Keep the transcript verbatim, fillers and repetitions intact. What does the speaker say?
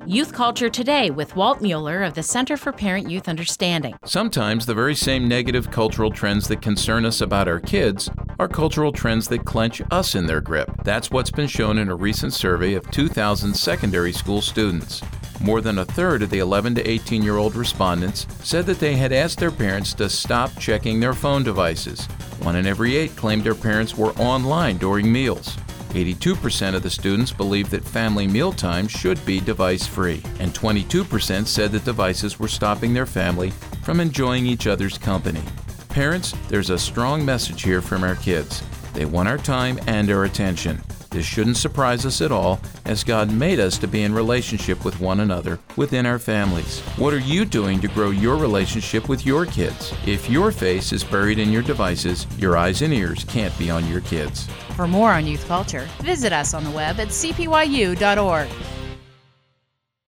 Youth Culture Today with Walt Mueller of the Center for Parent-Youth Understanding. Sometimes the very same negative cultural trends that concern us about our kids are cultural trends that clench us in their grip. That's what's been shown in a recent survey of two thousand secondary school students. More than a third of the eleven to eighteen-year-old respondents said that they had asked their parents to stop checking their phone devices. One in every eight claimed their parents were online during meals. eighty-two percent of the students believed that family mealtime should be device-free, and twenty-two percent said that devices were stopping their family from enjoying each other's company. Parents, there's a strong message here from our kids. They want our time and our attention. This shouldn't surprise us at all, as God made us to be in relationship with one another within our families. What are you doing to grow your relationship with your kids? If your face is buried in your devices, your eyes and ears can't be on your kids. For more on youth culture, visit us on the web at c p y u dot org.